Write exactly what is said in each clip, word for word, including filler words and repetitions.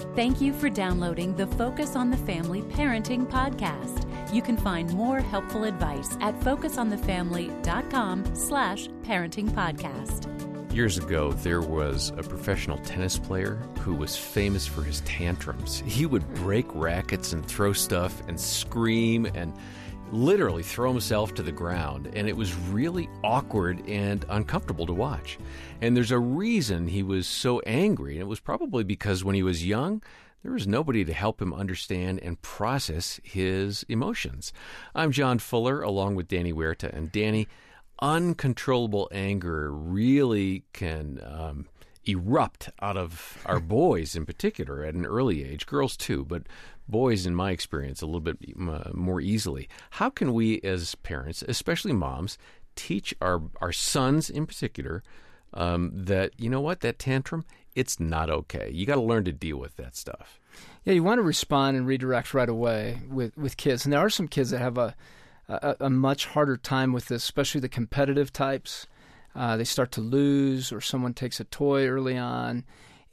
Thank you for downloading the Focus on the Family Parenting Podcast. You can find more helpful advice at focusonthefamily.com slash parenting podcast. Years ago, there was a professional tennis player who was famous for his tantrums. He would break rackets and throw stuff and scream and literally throw himself to the ground, and it was really awkward and uncomfortable to watch. And there's a reason he was so angry, and it was probably because when he was young, there was nobody to help him understand and process his emotions. I'm John Fuller, along with Danny Huerta. And Danny, uncontrollable anger really can um, erupt out of our boys in particular at an early age, girls too, but boys, in my experience, a little bit uh, more easily. How can we as parents, especially moms, teach our, our sons in particular um, that, you know what, that tantrum, it's not okay. You got to learn to deal with that stuff. Yeah, you want to respond and redirect right away with, with kids. And there are some kids that have a, a, a much harder time with this, especially the competitive types. Uh, they start to lose, or someone takes a toy early on,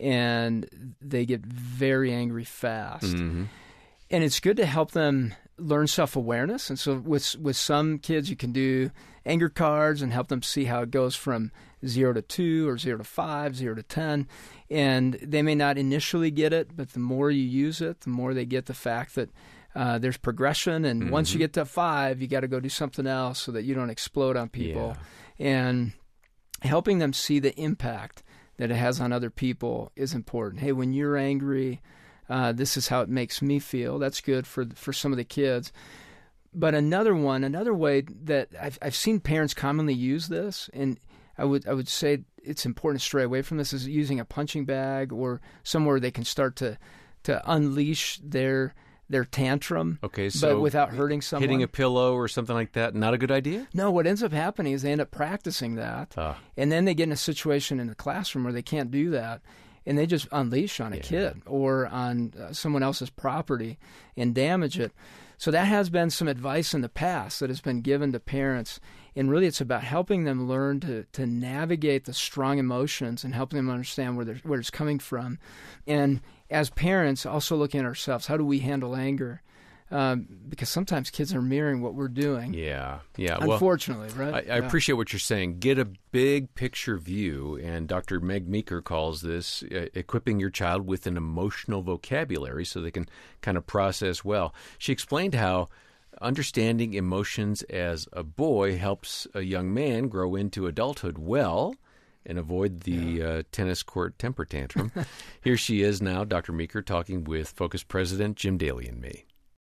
and they get very angry fast. Mm-hmm. And it's good to help them learn self-awareness. And so with with some kids, you can do anger cards and help them see how it goes from zero to two or zero to five, zero to ten. And they may not initially get it, but the more you use it, the more they get the fact that uh, there's progression. And mm-hmm. once you get to five, you got to go do something else so that you don't explode on people. Yeah. And helping them see the impact that it has on other people is important. Hey, when you're angry, Uh, this is how it makes me feel. That's good for for some of the kids. But another one, another way that I've I've seen parents commonly use this, and I would I would say it's important to stray away from this, is using a punching bag or somewhere they can start to to unleash their their tantrum. Okay, so but without hurting someone. Hitting a pillow or something like that, not a good idea? No, what ends up happening is they end up practicing that, uh. and then they get in a situation in the classroom where they can't do that. And they just unleash on a yeah. kid or on uh, someone else's property and damage it. So that has been some advice in the past that has been given to parents. And really it's about helping them learn to, to navigate the strong emotions and helping them understand where, where it's coming from. And as parents, also looking at ourselves, how do we handle anger? Um, because sometimes kids are mirroring what we're doing. Yeah, yeah. Unfortunately, well, right? I, I yeah. appreciate what you're saying. Get a big picture view, and Doctor Meg Meeker calls this uh, equipping your child with an emotional vocabulary so they can kind of process well. She explained how understanding emotions as a boy helps a young man grow into adulthood well and avoid the yeah. uh, tennis court temper tantrum. Here she is now, Doctor Meeker, talking with Focus President Jim Daly and me.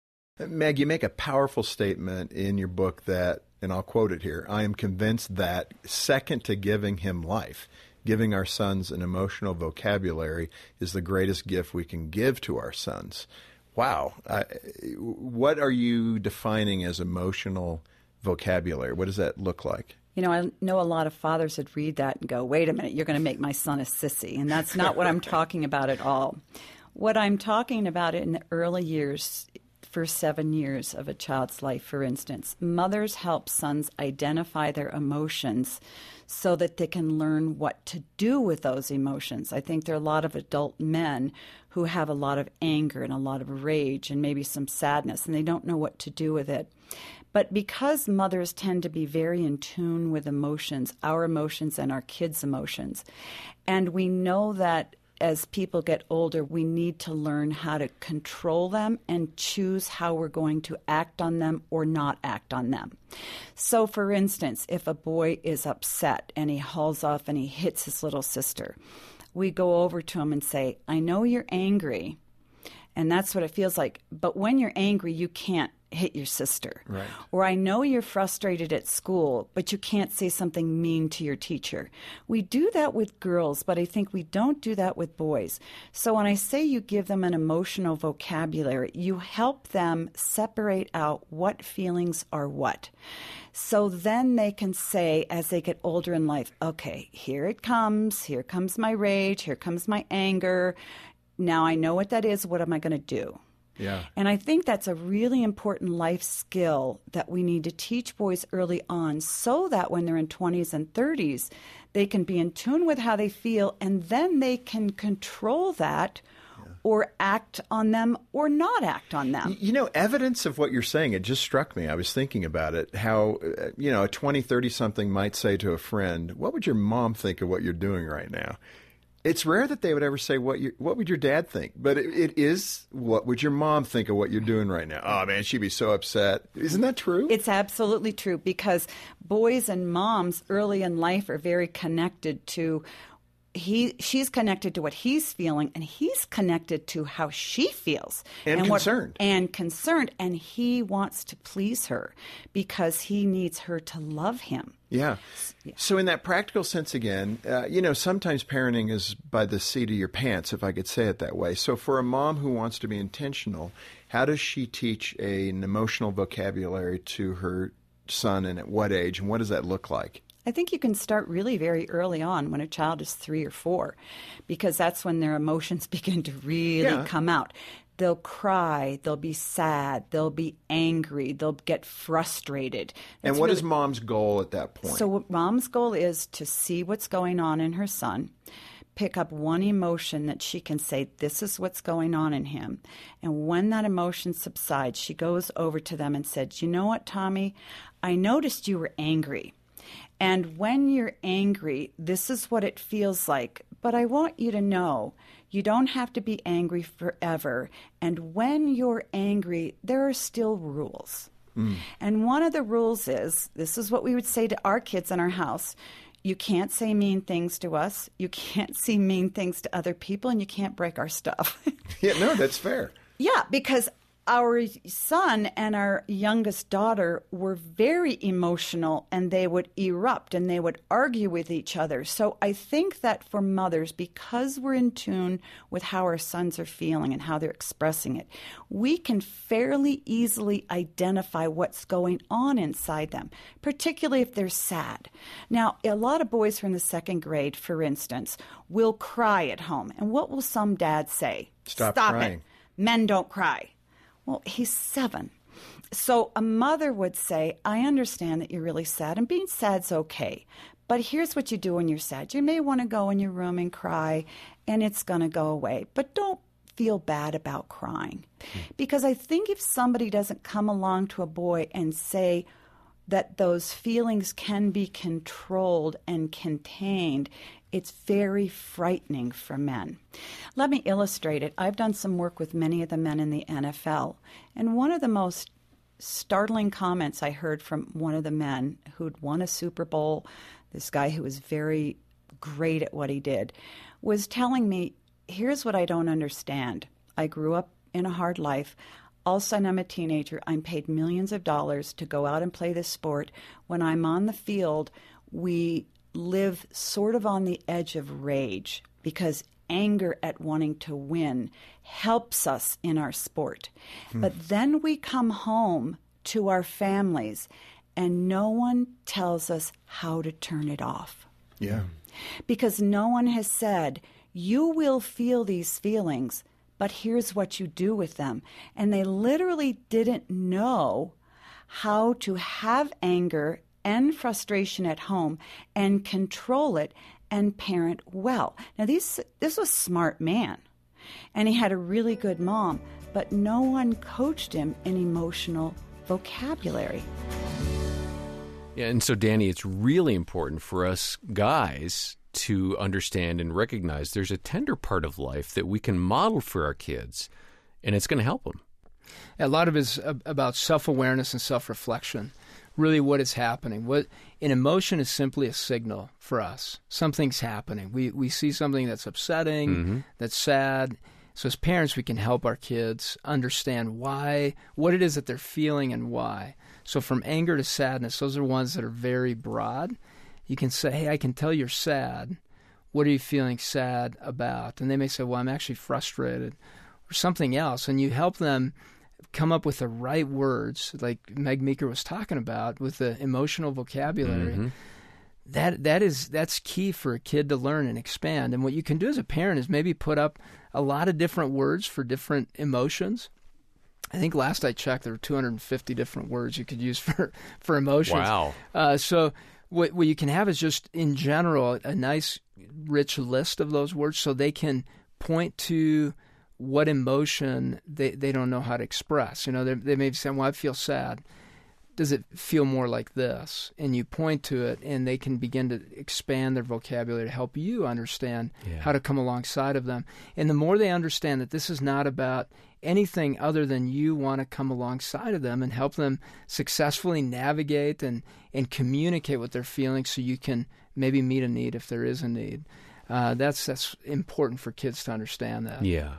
Meg, you make a powerful statement in your book that, and I'll quote it here, I am convinced that second to giving him life, giving our sons an emotional vocabulary is the greatest gift we can give to our sons. Wow. Uh, what are you defining as emotional vocabulary? What does that look like? You know, I know a lot of fathers would read that and go, wait a minute, you're going to make my son a sissy. And that's not what I'm talking about at all. What I'm talking about in the early years, first seven years of a child's life, for instance, mothers help sons identify their emotions so that they can learn what to do with those emotions. I think there are a lot of adult men who have a lot of anger and a lot of rage and maybe some sadness, and they don't know what to do with it. But because mothers tend to be very in tune with emotions, our emotions and our kids' emotions, and we know that as people get older, we need to learn how to control them and choose how we're going to act on them or not act on them. So, for instance, if a boy is upset and he hauls off and he hits his little sister, we go over to him and say, I know you're angry, and that's what it feels like, but when you're angry, you can't hit your sister. Right. Or I know you're frustrated at school, but you can't say something mean to your teacher. We do that with girls, but I think we don't do that with boys. So when I say you give them an emotional vocabulary, you help them separate out what feelings are what. So then they can say, as they get older in life, okay, here it comes, here comes my rage, here comes my anger. Now I know what that is, what am I going to do? Yeah. And I think that's a really important life skill that we need to teach boys early on so that when they're in twenties and thirties, they can be in tune with how they feel, and then they can control that yeah. or act on them or not act on them. You know, evidence of what you're saying, it just struck me. I was thinking about it, how, uh, you know, a twenty, thirty-something might say to a friend, what would your mom think of what you're doing right now? It's rare that they would ever say, what you, what would your dad think? But it, it is, what would your mom think of what you're doing right now? Oh, man, she'd be so upset. Isn't that true? It's absolutely true, because boys and moms early in life are very connected to He, she's connected to what he's feeling, and he's connected to how she feels. And, and concerned. What, and concerned. And he wants to please her because he needs her to love him. Yeah. Yeah. So in that practical sense again, uh, you know, sometimes parenting is by the seat of your pants, if I could say it that way. So for a mom who wants to be intentional, how does she teach a, an emotional vocabulary to her son, and at what age, and what does that look like? I think you can start really very early on when a child is three or four, because that's when their emotions begin to really Yeah. come out. They'll cry, they'll be sad, they'll be angry, they'll get frustrated. And That's what really- is mom's goal at that point? So what mom's goal is to see what's going on in her son, pick up one emotion that she can say, this is what's going on in him. And when that emotion subsides, she goes over to them and said, you know what, Tommy, I noticed you were angry. And when you're angry, this is what it feels like. But I want you to know you don't have to be angry forever. And when you're angry, there are still rules. Mm. And one of the rules is, this is what we would say to our kids in our house. You can't say mean things to us. You can't say mean things to other people, and you can't break our stuff. Yeah, no, that's fair. Yeah, because our son and our youngest daughter were very emotional, and they would erupt and they would argue with each other. So I think that for mothers, because we're in tune with how our sons are feeling and how they're expressing it, we can fairly easily identify what's going on inside them, particularly if they're sad. Now, a lot of boys who are in the second grade, for instance, will cry at home. And what will some dads say? Stop, Stop crying. it. Men don't cry. Well, he's seven. So a mother would say, I understand that you're really sad, and being sad's okay. But here's what you do when you're sad. You may want to go in your room and cry, and it's going to go away. But don't feel bad about crying. Because I think if somebody doesn't come along to a boy and say that those feelings can be controlled and contained, it's very frightening for men. Let me illustrate it. I've done some work with many of the men in the N F L, and one of the most startling comments I heard from one of the men who'd won a Super Bowl, this guy who was very great at what he did, was telling me, here's what I don't understand. I grew up in a hard life. All of a sudden, I'm a teenager. I'm paid millions of dollars to go out and play this sport. When I'm on the field, we live sort of on the edge of rage because anger at wanting to win helps us in our sport. Hmm. But then we come home to our families and no one tells us how to turn it off. Yeah. Because no one has said, you will feel these feelings, but here's what you do with them. And they literally didn't know how to have anger and frustration at home and control it and parent well. Now, these, this was a smart man, and he had a really good mom, but no one coached him in emotional vocabulary. Yeah, and so, Danny, it's really important for us guys to understand and recognize there's a tender part of life that we can model for our kids, and it's going to help them. A lot of it is about self-awareness and self-reflection. Really what is happening. What an emotion is simply a signal for us. Something's happening. We we see something that's upsetting, mm-hmm. that's sad. So as parents, we can help our kids understand why, what it is that they're feeling and why. So from anger to sadness, those are ones that are very broad. You can say, hey, I can tell you're sad. What are you feeling sad about? And they may say, well, I'm actually frustrated or something else. And you help them come up with the right words, like Meg Meeker was talking about, with the emotional vocabulary. Mm-hmm. That that is that's key for a kid to learn and expand. And what you can do as a parent is maybe put up a lot of different words for different emotions. I think last I checked, there were two hundred fifty different words you could use for, for emotions. Wow. Uh, so what what you can have is just, in general, a nice, rich list of those words so they can point to what emotion they, they don't know how to express. You know, they, they may be saying, well, I feel sad. Does it feel more like this? And you point to it, and they can begin to expand their vocabulary to help you understand Yeah. how to come alongside of them. And the more they understand that this is not about anything other than you want to come alongside of them and help them successfully navigate and, and communicate what they're feeling so you can maybe meet a need if there is a need. Uh, that's that's important for kids to understand that. Yeah.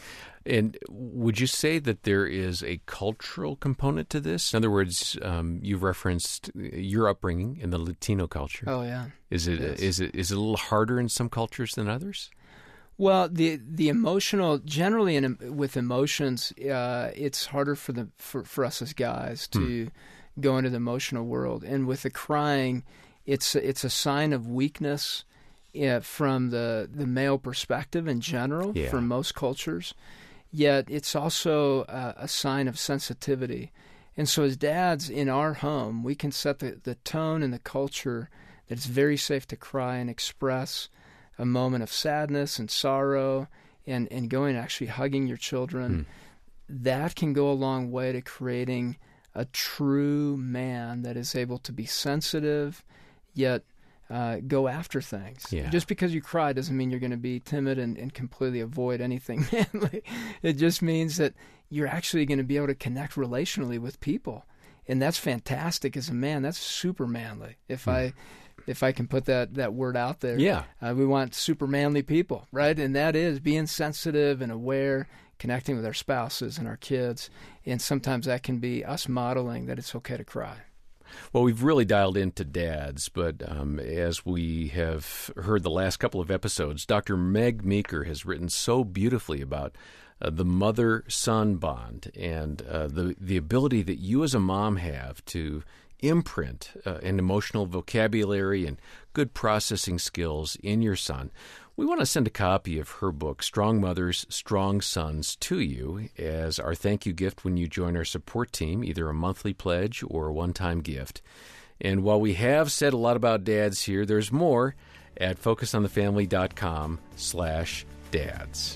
And would you say that there is a cultural component to this? In other words, um, you've referenced your upbringing in the Latino culture. Oh, yeah. Is it Yes. is it is it a little harder in some cultures than others? Well, the the emotional generally in with emotions, uh, it's harder for the for, for us as guys to hmm. go into the emotional world, and with the crying, it's it's a sign of weakness uh, from the the male perspective in general Yeah. for most cultures. Yet it's also a, a sign of sensitivity, and so as dads in our home, we can set the, the tone and the culture that it's very safe to cry and express a moment of sadness and sorrow, and, and going and actually hugging your children. Mm. That can go a long way to creating a true man that is able to be sensitive, yet uh, go after things. Yeah. Just because you cry doesn't mean you're going to be timid and, and completely avoid anything manly. It just means that you're actually going to be able to connect relationally with people. And that's fantastic as a man. That's super manly. If mm. I... If I can put that, that word out there. Yeah. Uh, we want super manly people, right? And that is being sensitive and aware, connecting with our spouses and our kids. And sometimes that can be us modeling that it's okay to cry. Well, we've really dialed into dads, but um, as we have heard the last couple of episodes, Doctor Meg Meeker has written so beautifully about uh, the mother-son bond and uh, the, the ability that you as a mom have to imprint uh, an emotional vocabulary and good processing skills in your son. We want to send a copy of her book, Strong Mothers, Strong Sons, to you as our thank you gift when you join our support team, either a monthly pledge or a one-time gift. And while we have said a lot about dads here, there's more at focusonthefamily.com slash dads.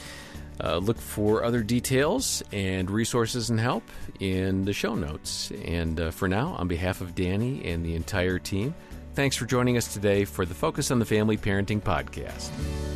Uh, look for other details and resources and help in the show notes. And uh, for now, on behalf of Danny and the entire team, thanks for joining us today for the Focus on the Family Parenting Podcast.